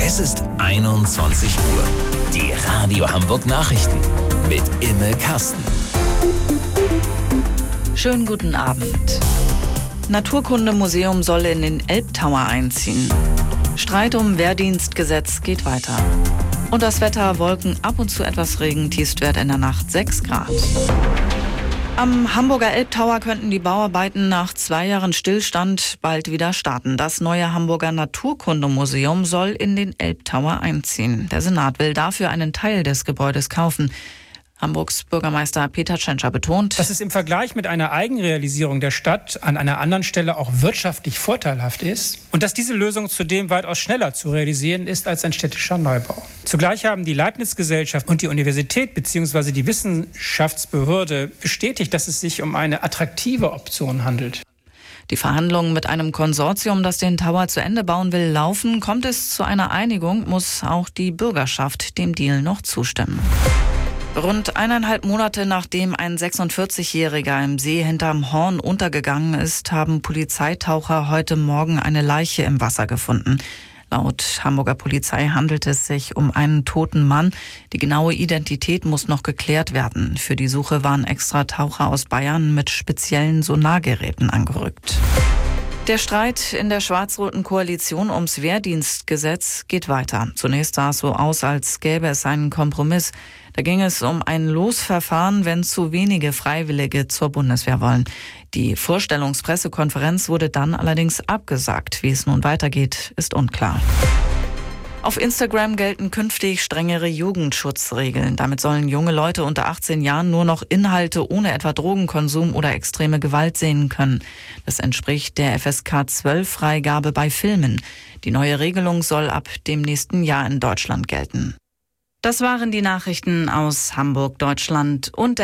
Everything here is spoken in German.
Es ist 21 Uhr. Die Radio Hamburg Nachrichten mit Imme Kasten. Schönen guten Abend. Naturkundemuseum soll in den Elbtower einziehen. Streit um Wehrdienstgesetz geht weiter. Und das Wetter: Wolken, ab und zu etwas Regen, Tiefstwert in der Nacht 6 Grad. Am Hamburger Elbtower könnten die Bauarbeiten nach 2 Jahren Stillstand bald wieder starten. Das neue Hamburger Naturkundemuseum soll in den Elbtower einziehen. Der Senat will dafür einen Teil des Gebäudes kaufen. Hamburgs Bürgermeister Peter Tschentscher betont, dass es im Vergleich mit einer Eigenrealisierung der Stadt an einer anderen Stelle auch wirtschaftlich vorteilhaft ist und dass diese Lösung zudem weitaus schneller zu realisieren ist als ein städtischer Neubau. Zugleich haben die Leibniz-Gesellschaft und die Universität bzw. die Wissenschaftsbehörde bestätigt, dass es sich um eine attraktive Option handelt. Die Verhandlungen mit einem Konsortium, das den Tower zu Ende bauen will, laufen. Kommt es zu einer Einigung, muss auch die Bürgerschaft dem Deal noch zustimmen. Rund 1,5 Monate nachdem ein 46-Jähriger im See hinterm Horn untergegangen ist, haben Polizeitaucher heute Morgen eine Leiche im Wasser gefunden. Laut Hamburger Polizei handelt es sich um einen toten Mann. Die genaue Identität muss noch geklärt werden. Für die Suche waren extra Taucher aus Bayern mit speziellen Sonargeräten angerückt. Der Streit in der schwarz-roten Koalition ums Wehrdienstgesetz geht weiter. Zunächst sah es so aus, als gäbe es einen Kompromiss. Da ging es um ein Losverfahren, wenn zu wenige Freiwillige zur Bundeswehr wollen. Die Vorstellungspressekonferenz wurde dann allerdings abgesagt. Wie es nun weitergeht, ist unklar. Auf Instagram gelten künftig strengere Jugendschutzregeln. Damit sollen junge Leute unter 18 Jahren nur noch Inhalte ohne etwa Drogenkonsum oder extreme Gewalt sehen können. Das entspricht der FSK 12 Freigabe bei Filmen. Die neue Regelung soll ab dem nächsten Jahr in Deutschland gelten. Das waren die Nachrichten aus Hamburg, Deutschland und der